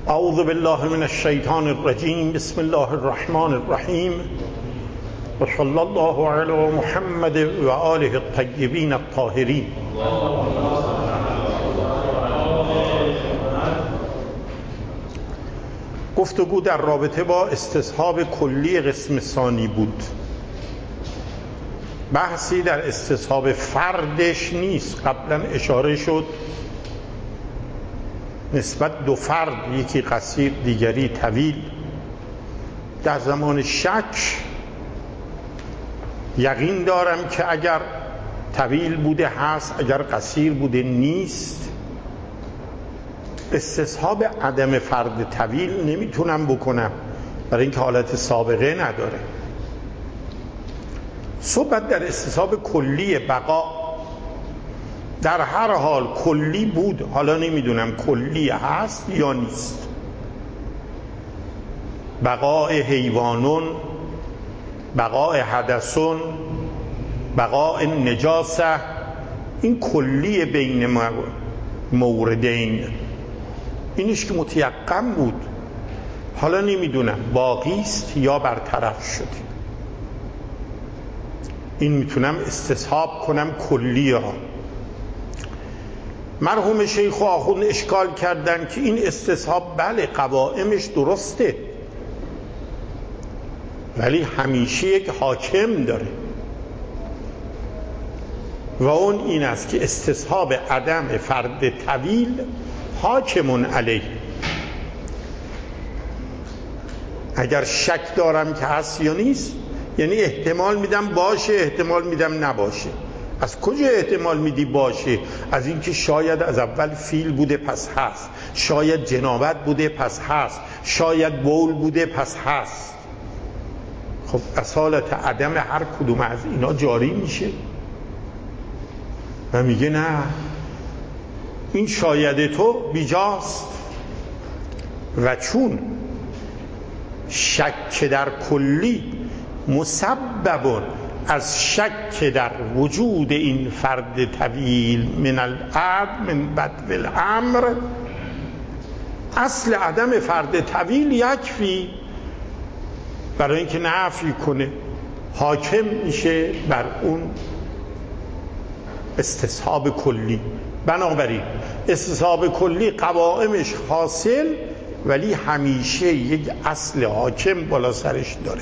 اعوذ بالله من الشیطان الرجیم. بسم الله الرحمن الرحیم و صلی الله علی محمد و آله الطیبین الطاهرین. گفتگو در رابطه با استصحاب کلی قسم ثانی بود. بحثی در استصحاب فردش نیست. قبلا اشاره شد نسبت دو فرد، یکی قصیر دیگری طویل، در زمان شک یقین دارم که اگر طویل بوده هست، اگر قصیر بوده نیست. استصحاب عدم فرد طویل نمیتونم بکنم برای اینکه حالت سابقه نداره. صحبت در استصحاب کلی بقا، در هر حال کلی بود، حالا نمیدونم کلی هست یا نیست. بقای حیوانون، بقای حدثون، بقای نجاسه، این کلی بین موردین، اینش که متیقن بود، حالا نمیدونم باقی است یا برطرف شده. این میتونم استصحاب کنم کلی را. مرحوم شیخ و آخوند اشکال کردن که این استصحاب بله قوائمش درسته، ولی همیشه یک حاکم داره و اون این است که استصحاب عدم فرد طویل حاکمون علیه. اگر شک دارم که هست یا نیست، یعنی احتمال میدم باشه، احتمال میدم نباشه. از کجا احتمال میدی باشه؟ از اینکه شاید از اول فیل بوده پس هست، شاید جنابت بوده پس هست، شاید بول بوده پس هست. خب اصالت عدم هر کدوم از اینا جاری میشه و میگه نه، این شاید تو بیجاست. و چون شک در کلی مسبب از شک در وجود این فرد طویل من العدم من بدو الامر، اصل عدم فرد طویل یکفی برای اینکه نفی کنه، حاکم میشه بر اون استصحاب کلی. بنابراین استصحاب کلی قوائمش حاصل، ولی همیشه یک اصل حاکم بالا سرش داره.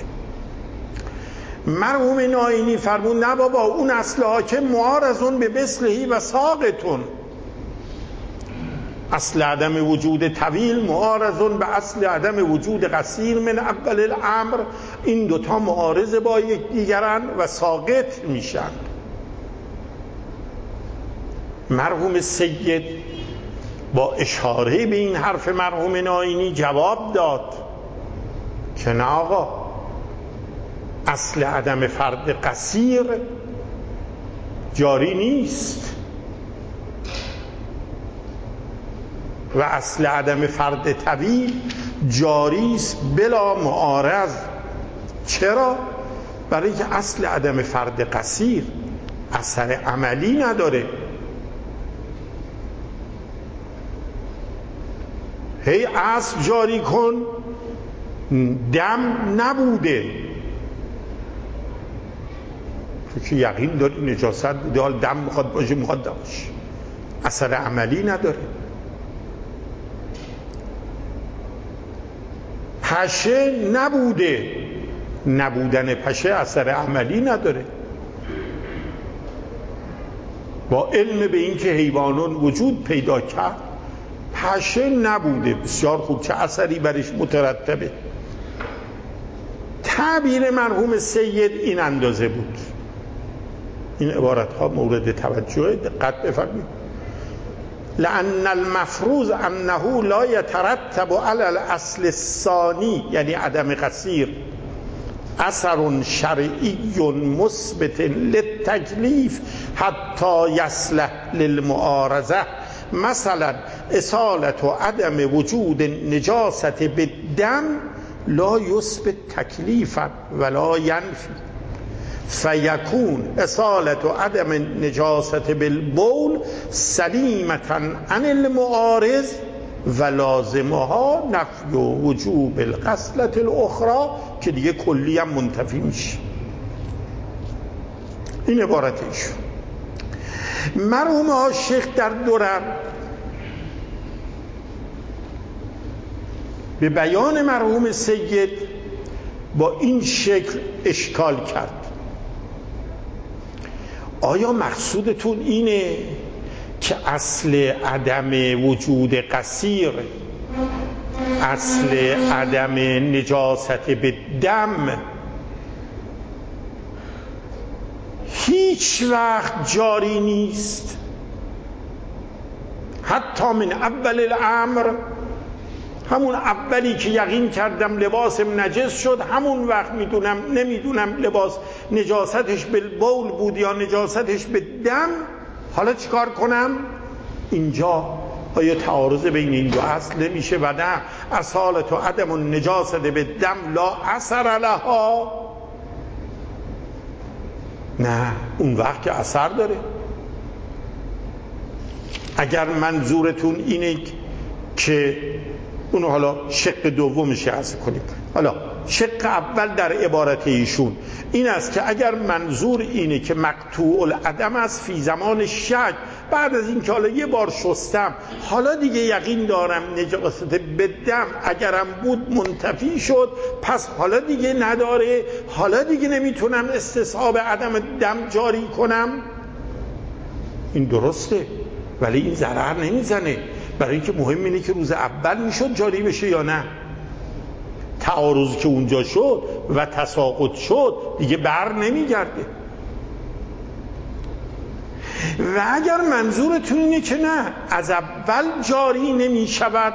مرحوم نائینی فرمون نه بابا، اون اصل حاکم معارضون به مثلهی و ساقطون. اصل عدم وجود طویل معارضون به اصل عدم وجود قصیر من اول الامر. این دوتا معارض با یک دیگرن و ساقط میشن. مرحوم سید با اشاره به این حرف مرحوم نائینی جواب داد که نه آقا، اصل عدم فرد قصیر جاری نیست و اصل عدم فرد طویل جاری است بلا معارض. چرا؟ برای که اصل عدم فرد قصیر اثر عملی نداره. هی اصل جاری کن، دم نبوده، که یقین داری نجاست بوده، حال دم میخواد باشه، میخواد باشه، اثر عملی نداره. پشه نبوده، نبودن پشه اثر عملی نداره. با علم به این که حیوانون وجود پیدا کرد، پشه نبوده، بسیار خوب، چه اثری برش مترتبه. تعبیر مرحوم سید این اندازه بود. این عبارت ها مورد توجه، دقت بفرمایید. لأن المفروض انه لا يترتب على الاصل الثانی، یعنی عدم قصیر، اثر شرعی مثبت للتکلیف حتی یصلح للمعارضه. مثلا اصالت و عدم وجود نجاست بالدم لا یثبت تکلیفا ولا ینفی، فیکون اصالت و عدم نجاست بالبول سلیمتا عن المعارض و لازمها نفی و وجوب الغسلة الاخرى که دیگه کلی هم منتفی میشه. این عبارت ایشون. مرحوم عاشق در درر به بیان مرحوم سید با این شکل اشکال کرد: آیا مقصودتون اینه که اصل عدم وجود قصیر، اصل عدم نجاست به دم هیچ وقت جاری نیست حتی من اول الامر، همون اولی که یقین کردم لباسم نجس شد همون وقت نمیدونم لباس نجاستش به بول بود یا نجاستش به دم، حالا چیکار کنم؟ اینجا آیا تعارض بین این دو اصل نمیشه و نه اصالت و عدم النجاست به دم لا اثر لها؟ نه، اون وقت که اثر داره. اگر منظورتون اینه که اونو حالا شق دومش عرض کنیم، حالا شق اول در عبارت ایشون این است که اگر منظور اینه که مقطوع العدم است فی زمان شک، بعد از این که حالا یه بار شستم حالا دیگه یقین دارم نجاست به دم اگرم بود منتفی شد، پس حالا دیگه نداره، حالا دیگه نمیتونم استصحاب عدم دم جاری کنم، این درسته، ولی این ضرر نمیزنه، برای اینکه مهم اینه که روز اول میشد جاری بشه یا نه. تعارض که اونجا شد و تساقط شد دیگه بر نمیگرده. و اگر منظورتون اینه که نه از اول جاری نمیشود،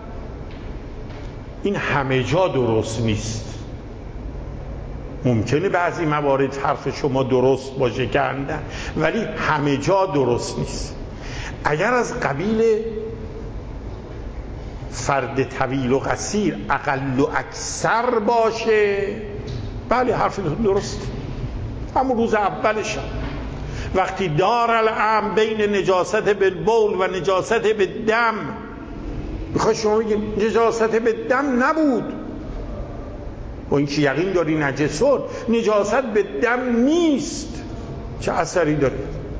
این همه جا درست نیست. ممکنه بعضی موارد حرف شما درست باشه که اندن، ولی همه جا درست نیست. اگر از قبیل فرد طویل و قصیر اقل و اکثر باشه، بله حرفتون درست، همون روز اولش وقتی دار الامر بین نجاست بالبول و نجاست به دم، میخوای شما بگید نجاست به دم نبود و این که یقین داری نجسون، نجاست به دم نیست، چه اثری داره؟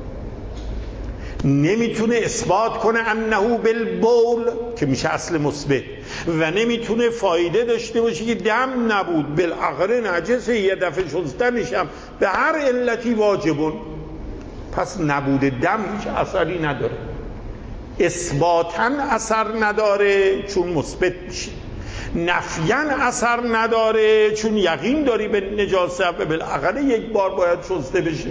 نمیتونه اثبات کنه انه بالبول که میشه اصل مثبت و نمیتونه فایده داشته باشه که دم نبود، بالاخره نجسه، یه دفعه شستنشم به هر علتی واجبون، پس نبود دم هیچ اثری نداره. اثباتاً اثر نداره چون مثبت میشه، نفیاً اثر نداره چون یقین داری به نجاست و بالاخره یک بار باید شسته بشه.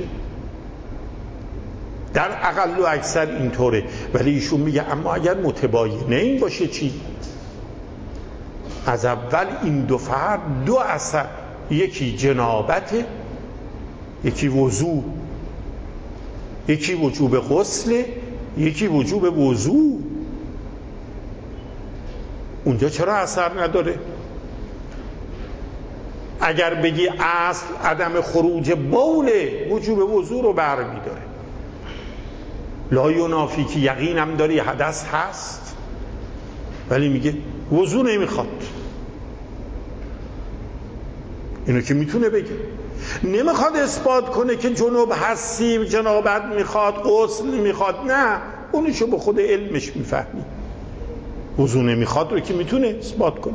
در اقل و اکثر اینطوره، ولی ایشون میگه اما اگر متباینه این باشه چی؟ از اول این دو فرد دو اثر، یکی جنابت، یکی وضو، یکی وجوب غسل، یکی وجوب وضو، اونجا چرا اثر نداره؟ اگر بگی اصل عدم خروج بوله، وجوب وضو رو برمی‌داره. لا ینافی که یقینم داری حدث هست، ولی میگه وضو نمیخواد. اینو که میتونه بگه، نمیخواد اثبات کنه که جنوب هستی، جنابت میخواد، غسل میخواد، نه اونشو به خود علمش میفهمی. وضو نمیخواد رو که میتونه اثبات کنه.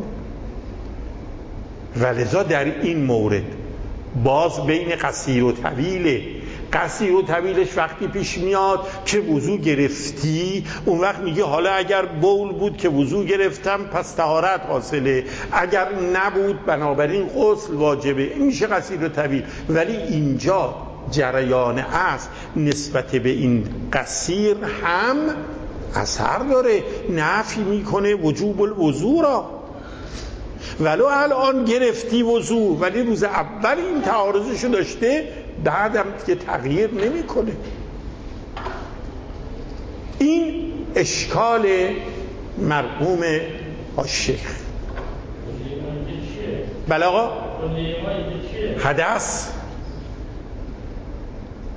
ولذا در این مورد باز بین قصیر و طویله. قصیر و طویلش وقتی پیش میاد که وضو گرفتی، اون وقت میگه حالا اگر بول بود که وضو گرفتم پس طهارت حاصله، اگر نبود بنابراین غسل واجبه، این میشه قصیر و طویل. ولی اینجا جریان است نسبت به این قصیر هم اثر داره، نفی میکنه وجوب الوضو را. ولو الان گرفتی وضو ولی روز اول این تعارضشو داشته، بعدم که تغییر نمیکنه. این اشکال مرحوم الشیخ. بله آقا، حدث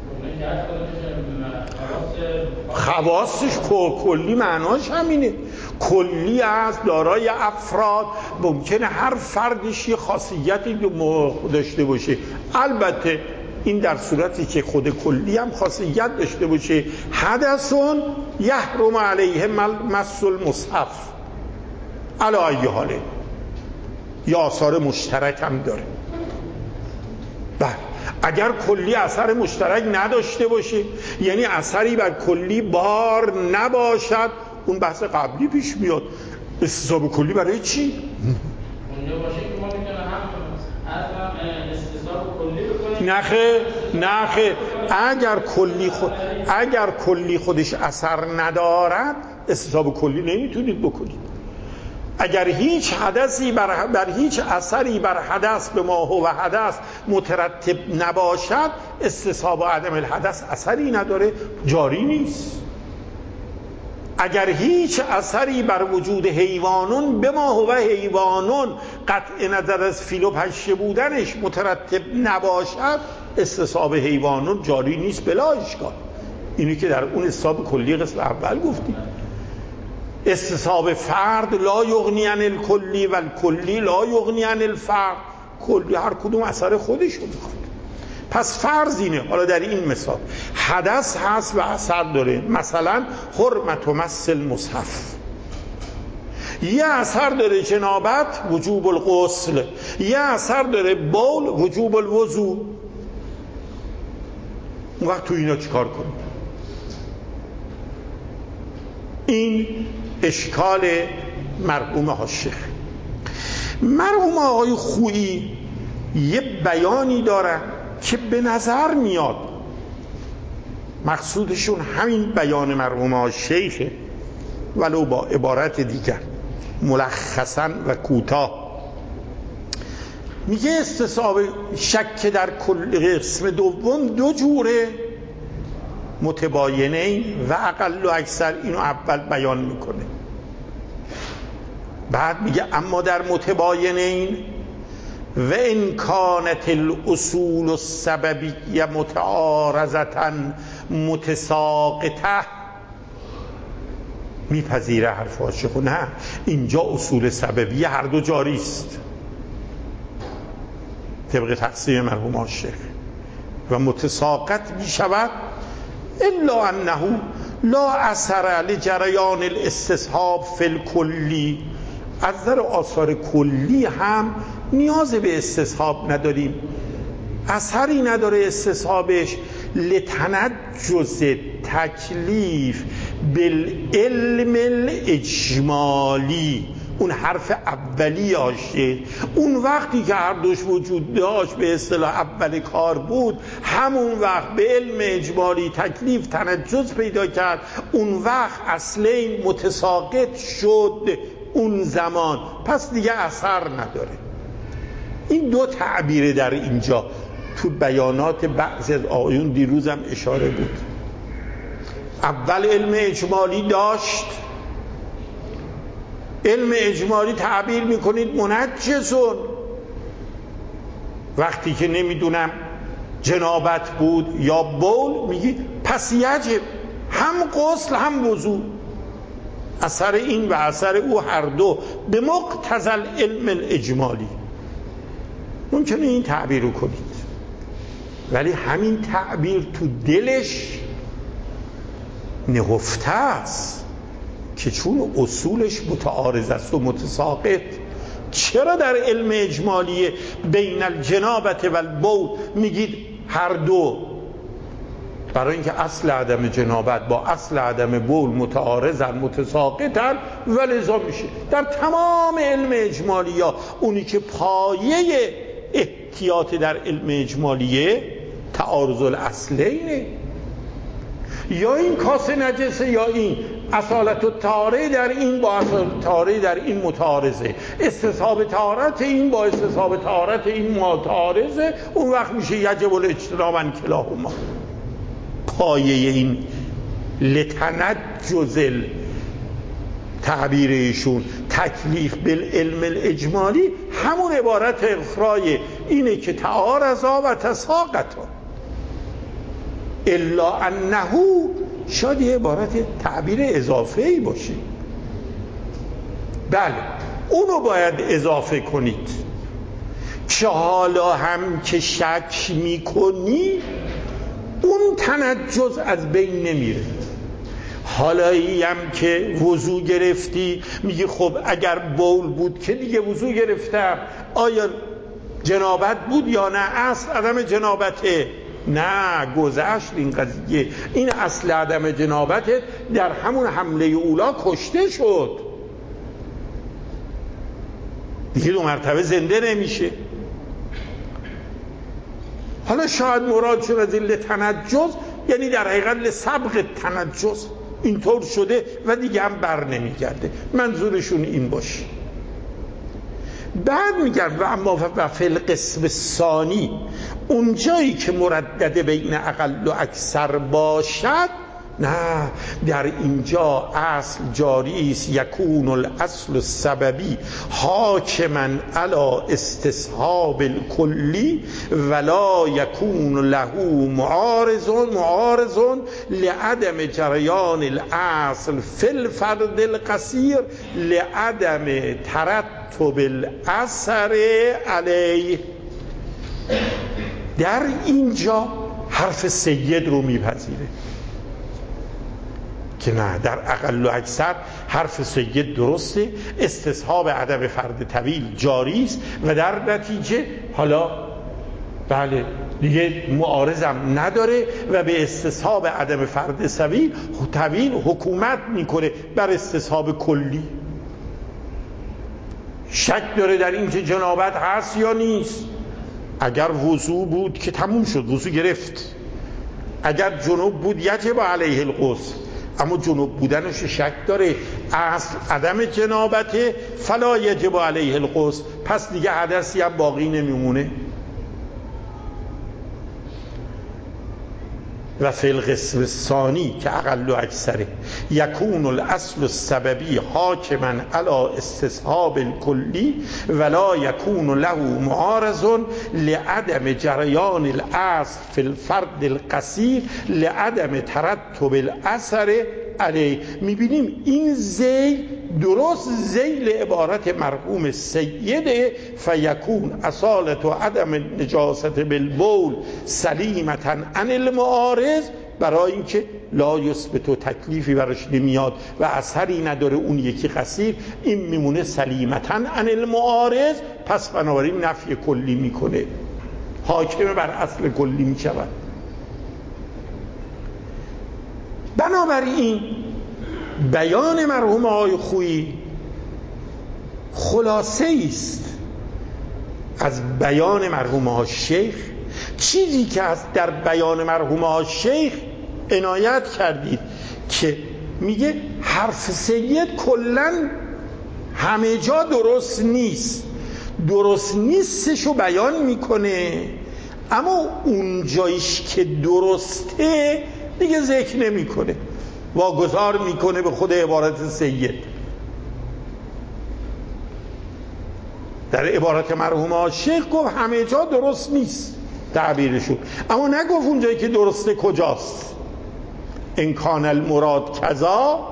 خواصش کلی معناش همینه. کلی است، دارای افراد، ممکنه هر فردش یه خاصیتی داشته باشه. البته این در صورتی که خود کلی هم خاصیت داشته باشه. حدثون یحرم علیه مس المصحف علی ای حاله، یا آثار مشترک هم داره. بله، اگر کلی اثر مشترک نداشته باشه، یعنی اثری بر کلی بار نباشد، اون بحث قبلی پیش میاد. استصحاب کلی برای چی؟ اونجا باشه که ما میتونه هم استصحاب کلی بکنیم. نخه اگر کلی خودش اثر ندارد، استصحاب کلی نمیتونید بکنید. اگر هیچ حدثی بر هیچ اثری بر حدث به ما هو حدث مترتب نباشد، استصحاب عدم الحدث اثری نداره، جاری نیست. اگر هیچ اثری بر وجود حیوانون به ما هو حیوانون قطع نظر از فیل و پشه بودنش مترتب نباشد، استصحاب حیوانون جاری نیست بلا اشکال. اینی که در اون استصحاب کلی قسم اول گفتیم. استصحاب فرد لا یغنی عن الکلی و الکلی لا یغنی عن الفرد. کلی هر کدوم اثر خودشو میخواد. پس فرض اینه، حالا در این مثال حدث هست و اثر داره. مثلا حرمت مس المصحف، یه اثر داره جنابت وجوب الغسل، یه اثر داره بول وجوب الوضوء. اون وقت تو اینا چیکار کنیم؟ این اشکال مرحوم حاشیه. مرحوم آقای خویی یه بیانی دارن که به نظر میاد مقصودشون همین بیان مرحوم حاشیه، ولو با عبارت دیگر، ملخصا و کوتاه. میگه استصحاب شک در کل قسم دوم دو جوره، متباینه و اقل و اکثر. اینو اول بیان میکنه، بعد میگه اما در متباینین و ان کانت الاصول السببیه متعارضه متساقطه. میپذیره حرفاش، نه اینجا اصول سببیه هر دو جاری است طبق تقسیم مرحوم حاشیه، و متساقط میشود الا انه لا اثر لجریان الاستصحاب فی الکلی. از نظر آثار کلی هم نیاز به استصحاب نداریم، اثری نداره استصحابش. لتنجز تکلیف بالعلم الاجمالی، اون حرف اولی آشه. اون وقتی که هر دوش وجود داشت به اصطلاح اول کار بود، همون وقت به علم اجمالی تکلیف تنجز پیدا کرد، اون وقت اصلین متساقط شد اون زمان، پس دیگه اثر نداره. این دو تعبیر در اینجا تو بیانات بعضی از آقایون دیروزم اشاره بود. اول علم اجمالی داشت، علم اجمالی تعبیر میکنید منجزون، وقتی که نمیدونم جنابت بود یا بول میگی پس یجب هم غسل هم وضو، اثر این و اثر او هر دو به مقتضی علم الاجمالی. ممکنه این تعبیر رو کنید، ولی همین تعبیر تو دلش نهفته است که چون اصولش متعارض است و متساقط، چرا در علم اجمالی بین الجنابت و البول میگید هر دو؟ برای اینکه اصل عدم جنابت با اصل عدم بول متعارضن متساقطن، ولذا میشه در تمام علم اجمالی ها اونی که پایه احتیاط در علم اجمالیه تعارض الاصلینه، یا این کاسه نجسه یا این اصالت الطهاره در این با اصالت طهاره در این متعارضه، استصحاب طهارت این با استصحاب طهارت این متعارضه، اون وقت میشه یجب الاجتناب عن کلاهما. پایه این لتنجز تعبیر ایشون تکلیف بالعلم الاجمالی همون عبارت اخرای اینه که تعارضا و تساقطا، الا انه شاید یه عبارت تعبیر اضافه‌ای باشه. بله اونو باید اضافه کنید که حالا هم که شک میکنی اون تنجس از بین نمیره. حالایی هم که وضو گرفتی میگی خب اگر بول بود که دیگه وضو گرفتم، آیا جنابت بود یا نه؟ اصل عدم جنابته. نه، گذشت این قضیه. این اصل عدم جنابته در همون حمله اولا کشته شد، دیگه 2 مرتبه زنده نمیشه. حالا شاید مراد شد از این تنجس، یعنی در حقیقت لسبق تنجس اینطور شده و دیگه هم بر نمیگرده، منظورشون این باشه. بعد میگن و اما و فی القسم الثانی، اونجایی که مردد بین اقل و اکثر باشد، نه، در اینجا اصل جاری است. یکون الاصل السببی حاکما علی استصحاب الکلی ولا یکون له معارض لعدم جریان الاصل فی الفرد القصیر لعدم ترتب الاثر علیه. در اینجا حرف سید رو میپذیره که نه، در اقل و اکثر حرف سید درسته، استصحاب عدم فرد طویل جاری است و در نتیجه حالا بله دیگه معارضم نداره و به استصحاب عدم فرد طویل حکومت میکنه بر استصحاب کلی. شک داره در این که جنابت هست یا نیست. اگر وضو بود که تموم شد، وضو گرفت. اگر جنوب بود یجب علیه الغسل، اما جنوب بودنش شک داره، اصل عدم جنابته، فلا یجب علیه الغسل، پس دیگه حدثی هم باقی نمیمونه. و فی القسم الثانی که اقل و اکثره یکون الاصل السببی حاکما علی استصحاب الکلی ولا یکون له معارض لعدم جریان الاصل فی الفرد القصیر لعدم ترتب الاثر علیه. میبینیم این ذیل درست ذیل عبارت مرحوم سیده فیکون اصالت و عدم نجاست بالبول سلیمتا عن المعارض، برای اینکه لا یثبت و تکلیفی براش نمیاد و اثری نداره اون یکی قصیر، این میمونه سلیمتا عن المعارض، پس بنابراین نفی کلی میکنه، حاکم بر اصل کلی میشود. بنابراین بیان مرحوم آقای خویی خلاصه است از بیان مرحوم آقای شیخ. چیزی که در بیان مرحوم آقای شیخ عنایت کردید که میگه حرف سید کلن همه جا درست نیست، درست نیستشو بیان میکنه، اما اون جایش که درسته دیگه ذکر نمیکنه، واگذار میکنه به خود عبارت سید. در عبارت مرحوم عاشق گفت همه جا درست نیست تعبیرشون، اما نگفت اون جایی که درسته کجاست. ان کان المراد کذا،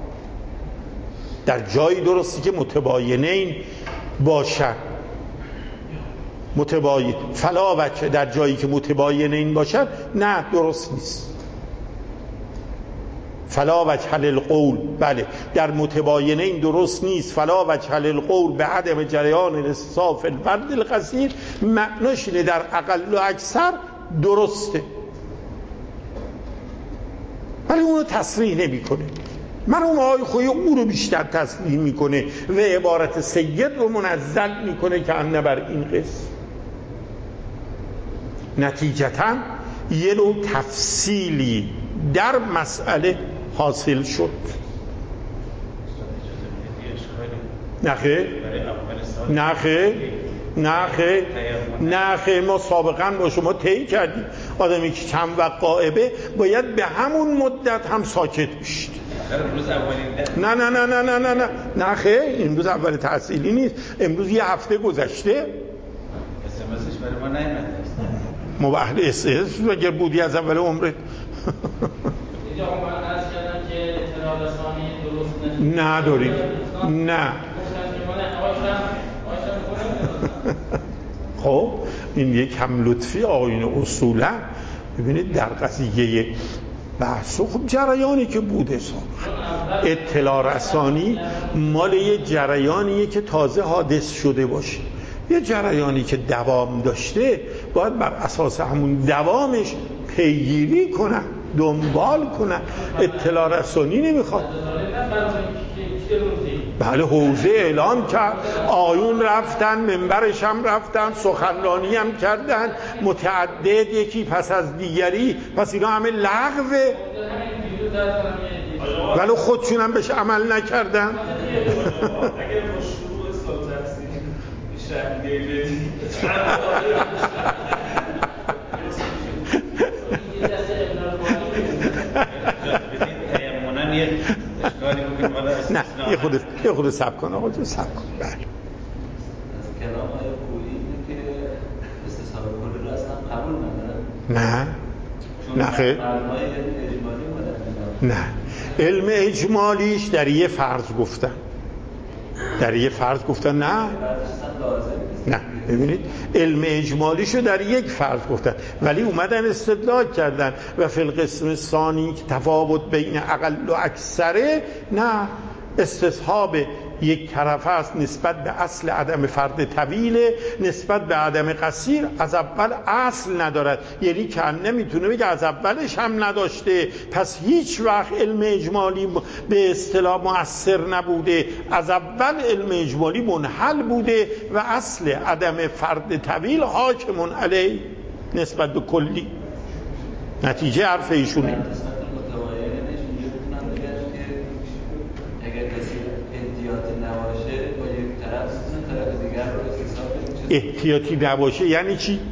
در جایی درستی که متباینین باشن، متباین فلا وجه، در جایی که متباینین باشن نه درست نیست. فلا وجه للقول، بله در متباینین درست نیست. فلا وجه للقول به عدم جریان الاستثاف الفرد القصیر، معناش اینه در اقل و اکثر درسته، ولی اونو تصریح نمی کنه. مرحوم آقای خویی اون رو بیشتر تصریح میکنه و عبارت سید رو منزل میکنه که انه بر این قسم. نتیجتا یه نوع تفصیلی در مسئله حاصل شد. نخه ما سابقا با شما طی کردیم آدمی که چند وقت غائبه باید به همون مدت هم ساکت بشید. نه نخه امروز اول تحصیلی نیست، امروز یه هفته گذشته. اسمسش برای ما نیامده. ما به اهل اساس اگر بودی از اول عمرت اینجا من عرض کردم که اطلاع رسانی درست نداریم. نه خب این یک هم لطفی آیین اصولا ببینید در قضیه بحث خب جریانی که بوده اطلاع رسانی مال یه جریانیه که تازه حادث شده باشه. یه جریانی که دوام داشته باید بر اساس همون دوامش پیگیری کنن، دنبال کنن. اطلاع رسانی نمیخواد. بله حوزه اعلام کرد، آیون رفتن، منبرش هم رفتن، سخنرانی هم کردن متعدد، یکی پس از دیگری. پس اینا همه لغوه ولی خودشون هم بهش عمل نکردن. اگر با شروع سال تحصیل شهریه نه یه خود سب کن آقا جو سب کن. بله از کلام آیه خویی اینه که استصحاب کلی رو اصلا قبول ندارن. نه خیر، معنای علم اجمالی بودن. نه علم اجمالیش در یه فرض گفتن، نه ببینید علم اجمالیشو در یک فرض گفتن ولی اومدن استدلال کردن و فی القسم ثانی که تفاوت بین اقل و اکثره، نه استصحاب یک طرف است نسبت به اصل عدم فرد طویل، نسبت به عدم قصیر از اول اصل ندارد. یعنی که نمیتونه بگه از اولش هم نداشته پس هیچ وقت علم اجمالی به اصطلاح مؤثر نبوده. از اول علم اجمالی منحل بوده و اصل عدم فرد طویل حاکم علیه نسبت به کلی. نتیجه حرف ایشونه. احتیاطی نباشه یعنی چی؟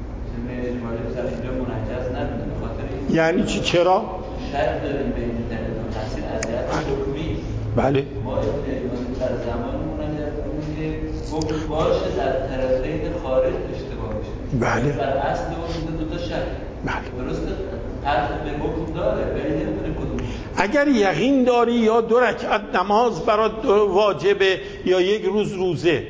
یعنی چی؟ چرا؟ شرط داریم بین دلیل و تحصیل اذیت حکمی. بله ما در زمان منجز که حکم باشه در طرفین خارج اشتباه بشه. بله بر اصل اون دو تا شرط. بله درسته؟ هر به حکم داره ولی نمیدونه کدوم. اگر یقین داری یا 2 رکعت نماز برات واجبه یا 1 روز روزه،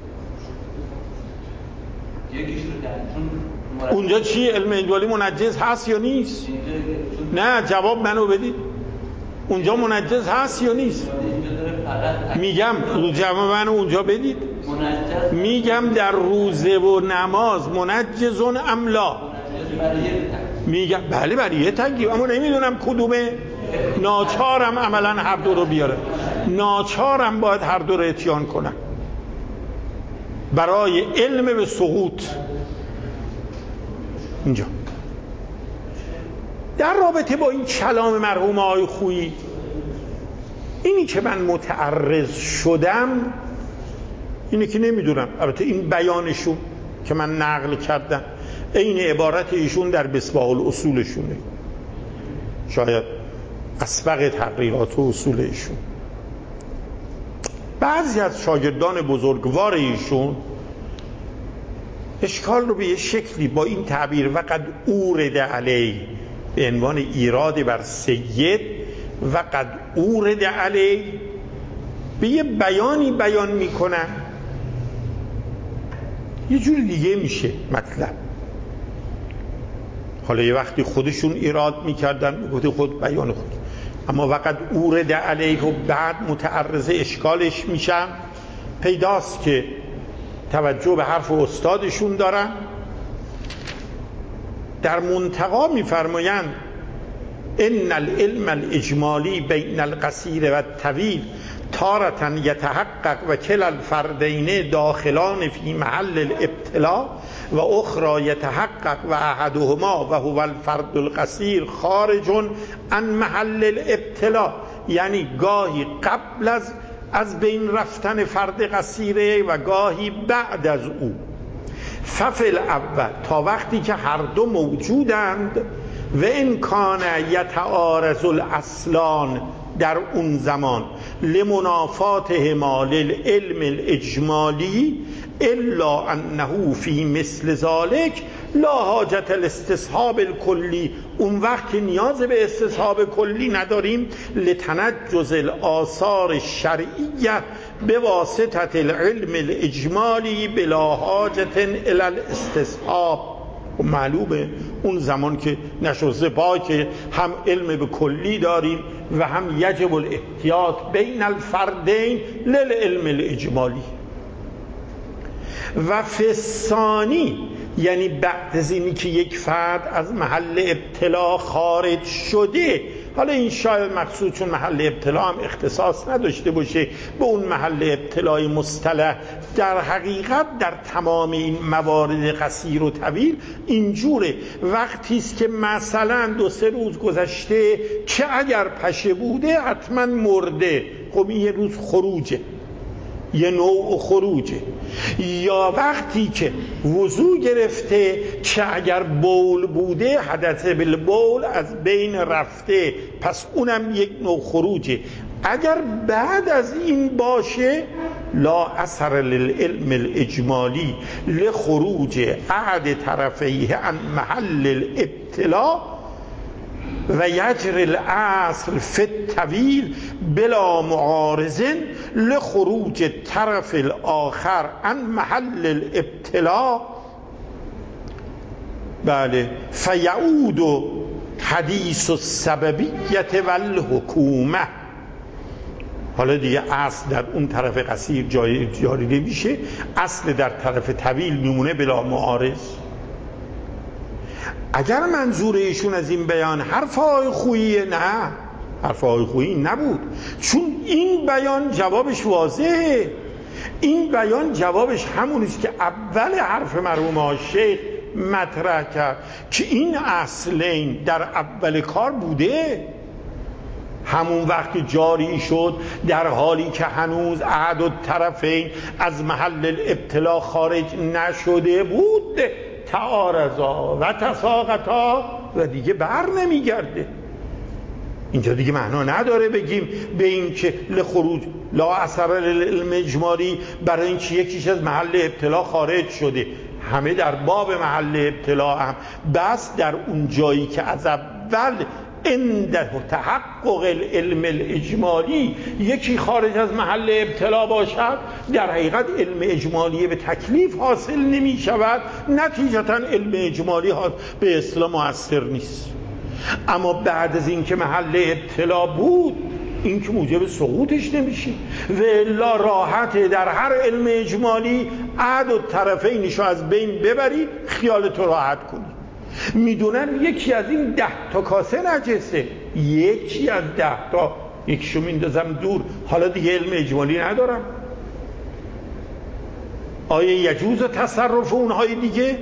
اونجا چی؟ علم اجمالی منجز هست یا نیست؟ نه جواب منو بدید. اونجا منجز هست یا نیست؟ میگم جواب منو اونجا بدید. میگم در روزه و نماز منجزون ام لا؟ میگم بله برای یه تکلیف، اما نمیدونم کدومه. ناچارم عملا هر دو رو بیاره، ناچارم باید هر دو رو اتیان کنم برای علم به سقوط. اینجا در رابطه با این کلام مرحوم آقای خویی، اینی که من متعرض شدم اینی که نمیدونم، البته این بیانشون که من نقل کردم این عبارت ایشون در مصباح الاصولشونه، شاید اسبق تحقیقات و اصول ایشون. بعضی از شاگردان بزرگوار ایشون اشکال رو به یه شکلی با این تعبیر وقد اورد علی به عنوان ایراد بر سید، وقد اورد علی به یه بیانی بیان میکنن، یه جور دیگه میشه مطلب. حالا یه وقتی خودشون ایراد میکردن گفته خود بیان خود، اما وقد اورد علیه و بعد متعرض اشکالش میشن. پیداست که توجه به حرف استادشون دارن. در منتقا میفرمایند ان العلم الاجمالی بین القصیر و الطویل تارة یتحقق و کلا الفردین داخلان فی محل الابتلاء و اخرى یتحقق و احدهما و هو الفرد القصیر خارج عن محل الابتلاء. یعنی گاهی قبل از بین رفتن فرد قصیره و گاهی بعد از او. ففل اول تا وقتی که هر دو موجودند و ان کان یتعارض الاصلان در اون زمان لمنافاتهما للعلم الاجمالی الا انه فی مثل ذلك لا حاجت الاستصحاب الکلی، اون وقت که نیاز به استصحاب کلی نداریم، لتنجز الآثار الشرعیه به واسطه العلم الاجمالی بلا حاجت الی الاستصحاب. معلومه اون زمان که نشسته پای که هم علم به کلی داریم و هم یجب الاحتیاط بین الفردین للعلم الاجمالی. و فسانی یعنی بعد از اینی که یک فرد از محل ابتلا خارج شده، حالا این شاید مقصود چون محل ابتلا هم اختصاص نداشته باشه به اون محل ابتلای مصطلح، در حقیقت در تمام این موارد قصیر و طویل اینجوره. وقتی است که مثلا 2-3 روز گذشته که اگر پشه بوده حتما مرده، خب این یه روز خروجه، یه نوع خروجه. یا وقتی که وضو گرفته که اگر بول بوده حدث بالبول از بین رفته، پس اونم یک نوع خروجه. اگر بعد از این باشه لا اثر للعلم الاجمالی لخروج احد طرفیه عن محل الابتلاء و یجر الاصل فی الطویل بلا معارض لخروج طرف الاخر عن محل الابتلاء. بله، فیعود حدیث السببیت والحکومه. حالا دیگه اصل در اون طرف قصیر جاری نمیشه، اصل در طرف طویل میمونه بلا معارض. اگر منظور ایشون از این بیان حرفای خوییه، نه، حرفای خویی نبود، چون این بیان جوابش واضحه. این بیان جوابش همونیست که اول حرف مرحوم شیخ مطرح کرد که این اصلین در اول کار بوده. همون وقت جاری شد در حالی که هنوز احد الطرفین از محل الابتلا خارج نشده بود، تعارضا و تساقطا و دیگه بر نمیگرده. اینجا دیگه معنا نداره بگیم به این که لخروج لا اثر للعلم اجمالی برای این که یکیش از محل ابتلا خارج شده. همه در باب محل ابتلا هم، بس در اون جایی که از اول عند تحقق العلم الاجمالی یکی خارج از محل ابتلا باشد، در حقیقت علم اجمالی به تکلیف حاصل نمی شود، نتیجتا علم اجمالی به اصطلاح مؤثر نیست. اما بعد از این که محل ابتلا بود، این که موجب سقوطش نمیشه. و الا راحته در هر علم اجمالی احد الطرفینشو از بین ببری، خیالتو راحت کنی. میدونن یکی از این 10 تا کاسه نجسه، یکی از 10 تا، یکیشو میندازم دور، حالا دیگه علم اجمالی ندارم. آیا یجوز تصرف اونهای دیگه؟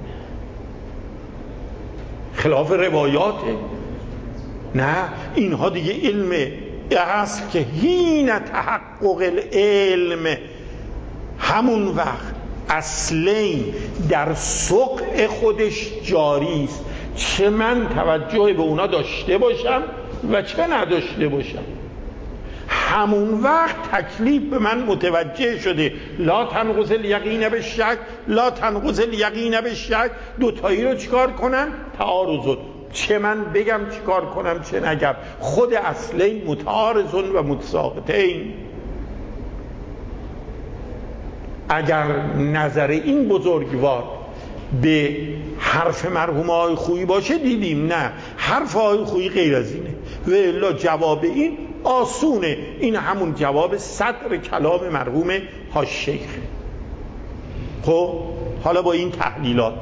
خلاف روایاته. نه، اینها دیگه علم اصل که حین تحقق العلم، همون وقت اصلین در سقع خودش جاری است، چه من توجه به اونا داشته باشم و چه نداشته باشم. همون وقت تکلیف به من متوجه شده. لا تنقض الیقین بالشک، لا تنقض الیقین بالشک. دوتایی رو چیکار کنم؟ تعارض. چه من بگم چیکار کنم چه نگم. خود اصلین متعارضون و متساقطین. اگر نظر این بزرگوار به حرف مرحوم آقای خویی باشه، دیدیم نه، حرف آقای خویی غیر از اینه. و الا جواب این آسونه، این همون جواب صدر کلام مرحوم حاج شیخه. خب حالا با این تحلیلات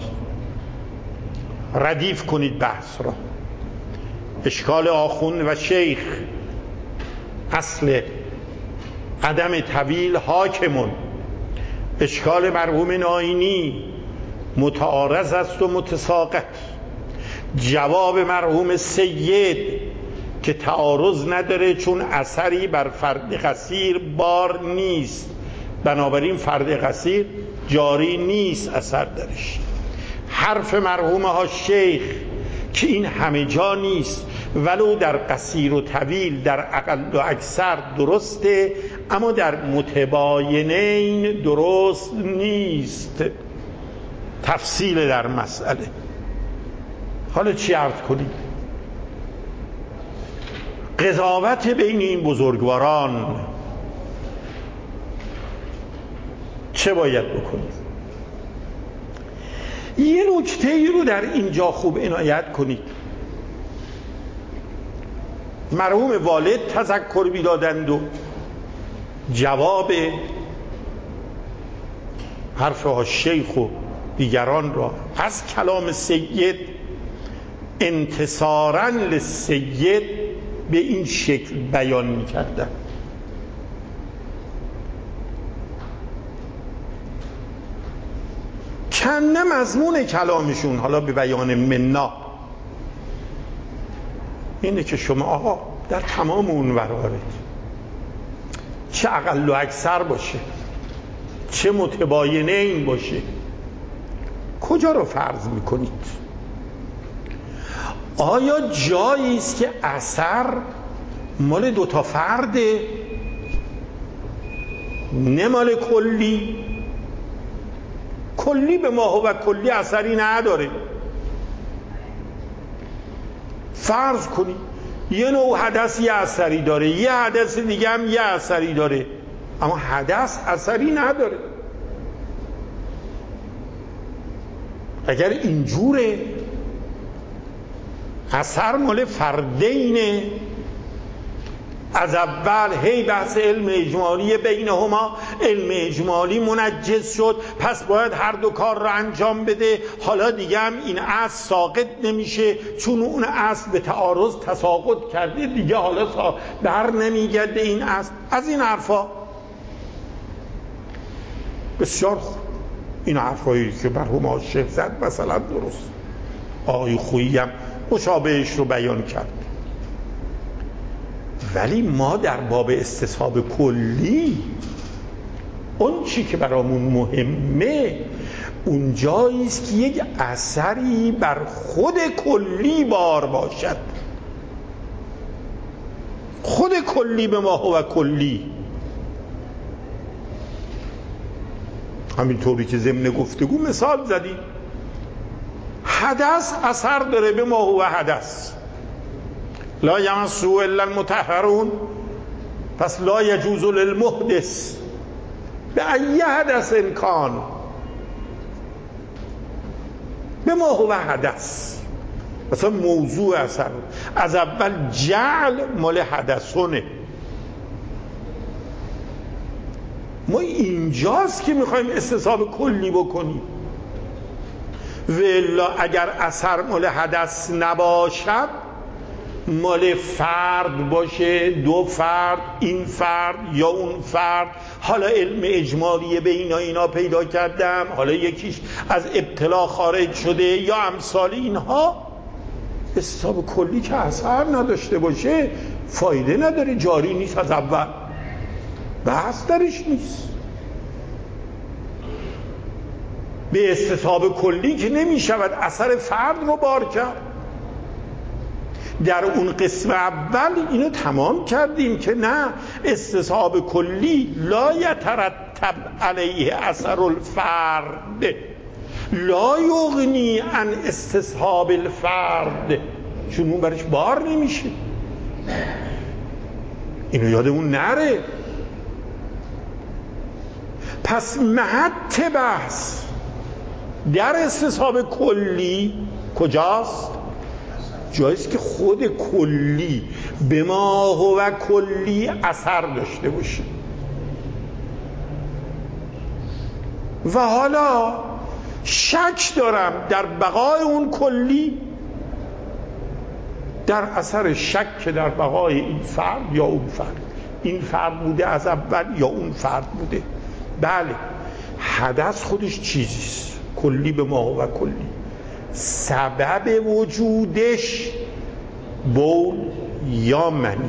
ردیف کنید بحث را. اشکال آخوند و شیخ اصل عدم طویل حاکمون، اشکال مرحوم ناینی متعارض است و متساقط. جواب مرحوم سید که تعارض نداره چون اثری بر فرد قصیر بار نیست، بنابراین فرد قصیر جاری نیست اثر درش. حرف مرحوم ها شیخ که این همه جا نیست، ولو در قصیر و طویل در اقل و اکثر درسته، اما در متباینین درست نیست. تفصیل در مسئله. حالا چی عرض کنیم؟ قضاوت بین این بزرگواران چه باید بکنیم؟ یه نکته ای رو در اینجا خوب عنایت کنید. مرحوم والد تذکر می‌دادند و جواب حرف شیخ و دیگران را از کلام سید انتصاراً للسید به این شکل بیان می‌کردند: کنه مضمون کلامشون حالا به بیان منا اینه که شما آقا در تمام اون موارد چه اقل و اکثر باشه چه متباینه این باشه کجا رو فرض میکنید؟ آیا جایی است که اثر مال دوتا فرده نه مال کلی؟ کلی به ما و کلی اثری نداره. فرض کنید یه نوع حدث یه اثری داره، یه حدث دیگه هم یه اثری داره، اما حدث اثری نداره. اگر اینجوره اثر مال فردینه، از اول هی بحث علم اجمالی بینهما، علم اجمالی منجز شد، پس باید هر دو کار رو انجام بده. حالا دیگه هم این اصل ساقط نمیشه چون اون اصل به تعارض تساقط کرده، دیگه حالا بر نمیگرده این اصل. از این حرفا بسیار خوب، این حرفایی که مرحوم عاشق زد مثلا درست، آقای خویی هم مشابهش رو بیان کرد. ولی ما در باب استصحاب کلی اون چی که برامون مهمه اون جایی است که یک اثری بر خود کلی بار باشد. خود کلی به ما هو کلی، همینطوری که ضمن گفتگو مثال زدیم، حدث اثر داره به ما هو حدث، لا یمسه الا المطهرون، پس لا یجوز للمحدث به ای حدث کان به ما هو حدث. مثلا موضوع اثر از اول جعل مال حدثونه. ما اینجاست که میخوایم استصحاب کلی بکنیم. والا اگر اثر مال حدث نباشد، مال فرد باشه، دو فرد، این فرد یا اون فرد، حالا علم اجمالی بین اینا پیدا کردم، حالا یکیش از ابتلا خارج شده یا امثال اینها، استصحاب کلی که اثر نداشته باشه فایده نداره، جاری نیست، از اول بحث درش نیست. به استصحاب کلی که نمی شود اثر فرد رو بار کرد. در اون قسم اول اینو تمام کردیم که نه، استصحاب کلی لا یترتب علیه اثر الفرد، لا یغنی عن استصحاب الفرد، چون اون برش بار نمیشه. اینو یادمون نره. پس محط بحث در استصحاب کلی کجاست؟ جاییست که خود کلی به ما هو کلی اثر داشته باشه. و حالا شک دارم در بقای اون کلی، در اثر شک در بقای این فرد یا اون فرد، این فرد بوده از اول یا اون فرد بوده. بله، حدث خودش چیزیست، کلی به ما هو کلی، سبب وجودش بول یا منی.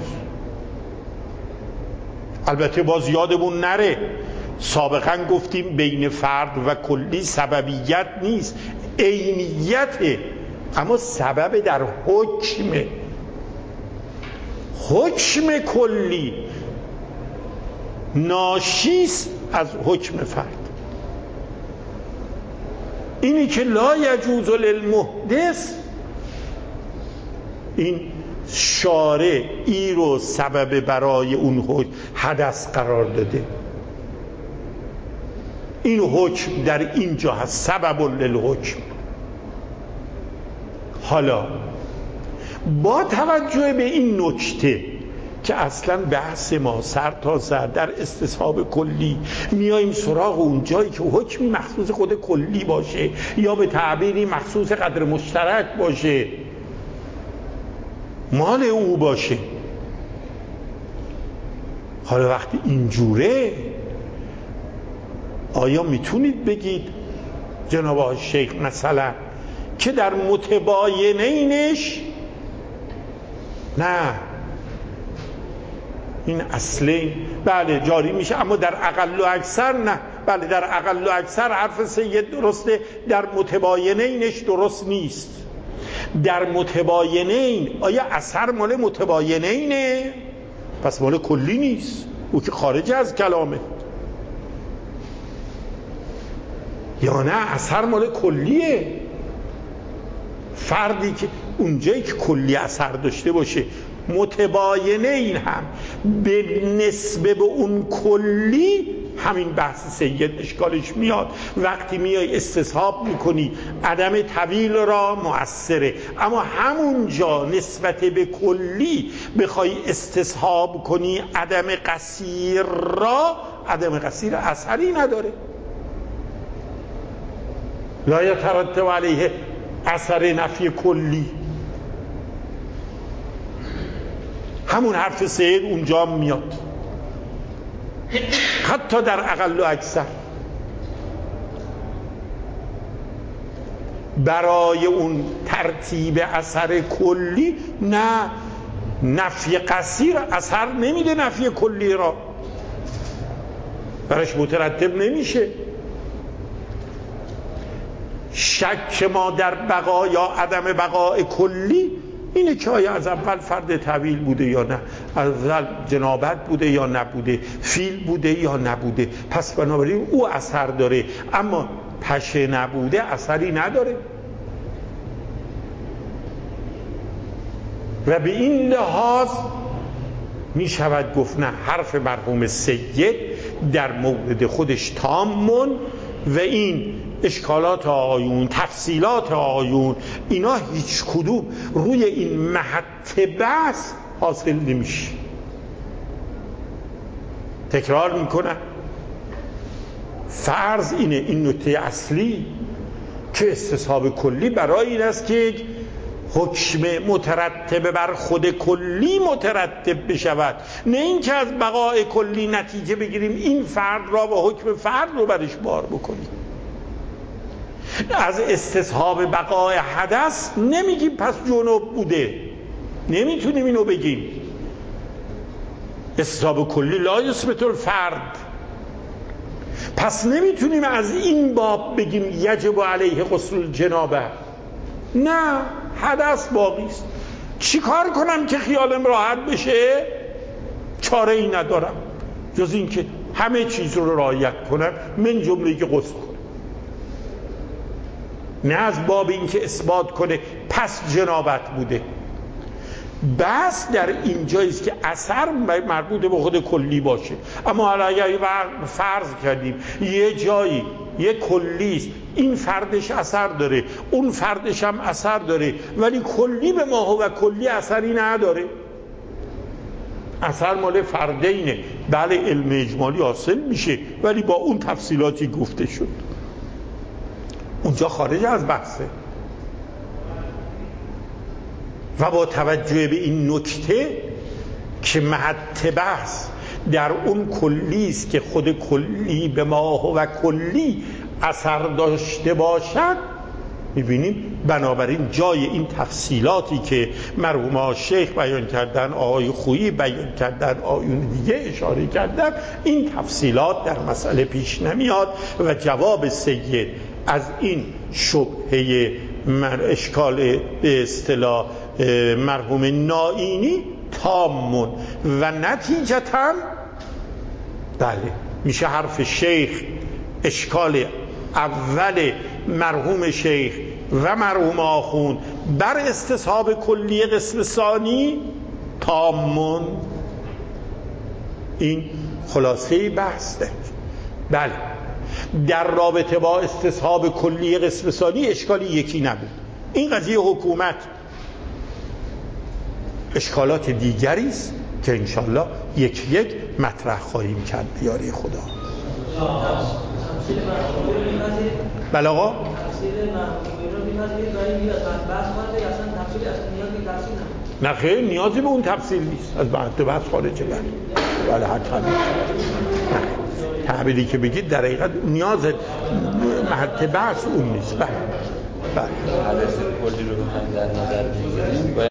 البته باز یادمون نره سابقا گفتیم بین فرد و کلی سببیت نیست، عینیته، اما سبب در حکم کلی ناشیست از حکم فرد. اینی که لا یجوز للمحدث، این شارع ای رو سبب برای اون حدث قرار داده. این حکم در اینجا هست، سبب للحکم. حالا با توجه به این نکته که اصلا بحث ما سر تا سر در استصحاب کلی میاییم سراغ اون جایی که حکمی مخصوص خود کلی باشه یا به تعبیری مخصوص قدر مشترک باشه، مال او باشه. حالا وقتی اینجوره آیا میتونید بگید جناب آقای شیخ مثلا که در متباینینش نه این اصلی بله جاری میشه، اما در اقل و اکثر نه؟ بله در اقل و اکثر حرف سید درسته، در متباینینش درست نیست. در متباینین آیا اثر مال متباینینه؟ پس مال کلی نیست، او که خارج از کلامه. یا نه اثر مال کلیه؟ فردی که اونجایی که کلی اثر داشته باشه، متباینین هم به نسبه به اون کلی همین بحث سید اشکالش میاد. وقتی میای استصحاب میکنی عدم طویل را مؤثره، اما همونجا نسبت به کلی بخوای استصحاب کنی عدم قصیر را، عدم قصیر اثری نداره، لا یترتب علیه اثر نفی کلی. همون حرف سید اونجا میاد، حتی در اقل و اکثر برای اون ترتیب اثر کلی نه، نفی قصیر اثر نمیده، نفی کلی را برش مترتب نمیشه. شک ما در بقا یا عدم بقای کلی اینه که آیا از اول فرد طویل بوده یا نه، از اول جنابت بوده یا نبوده، فیل بوده یا نبوده. پس بنابراین او اثر داره، اما پشه نبوده اثری نداره. و به این لحاظ می شود گفت نه، حرف مرحوم سید در مورد خودش تامون و این اشکالات آیون، تفصیلات آیون، اینا هیچ کدوم روی این محط بحث حاصل نمیشه. تکرار میکنم، فرض اینه، این نکته اصلی که استصحاب کلی برای این است که حکم مترتب بر خود کلی مترتب بشود، نه این که از بقای کلی نتیجه بگیریم این فرد را با حکم فرد رو برش بار بکنیم. از استصحاب بقای حدث نمیگیم پس جنوب بوده، نمیتونیم اینو بگیم. استصحاب کلی لا یثبت الفرد، پس نمیتونیم از این باب بگیم یجب علیه غسل الجنابه. نه، حدث باقی است. چی کار کنم که خیالم راحت بشه؟ چاره ای ندارم جز این که همه چیز رو رعایت کنم، من جمله که غسل کنم. نه از باب این که اثبات کنه پس جنابت بوده. بس در اینجاییست که اثر مربوط به خود کلی باشه. اما حالا اگر فرض کردیم یه جایی یه کلیست، این فردش اثر داره، اون فردش هم اثر داره، ولی کلی به ما و کلی اثری نداره، اثر مال فردینه، بله علم اجمالی حاصل میشه، ولی با اون تفصیلاتی گفته شد، اونجا خارج از بحثه. و با توجه به این نکته که محط بحث در اون کلی است که خود کلی به ما و کلی اثر داشته باشد، میبینیم بنابراین جای این تفصیلاتی که مرحوم شیخ بیان کردن، آقای خویی بیان کردن، آیون دیگه اشاره کردن، این تفصیلات در مسئله پیش نمیاد و جواب سید از این شبهه اشکال به اصطلاح مرحوم نائینی تامون و نتیجتاً بله میشه حرف شیخ اشکال اول مرحوم شیخ و مرحوم آخوند بر استصحاب کلی قسم ثانی تامون. این خلاصه بحثه. بله در رابطه با استصحاب کلی قسم ثانی اشکالی یکی نبود. این قضیه حکومت اشکالات دیگری است که انشالله یک مطرح خواهیم کرد بیاری خدا. بله آقا نه خیلی نیازی به اون تفصیل نیست، از بحث خارجه. بله حتما تعبیری که بگید در حقیقت نیاز محل بحث اون نیست. بله حدث کلی رو بخوایم در نظر بگیریم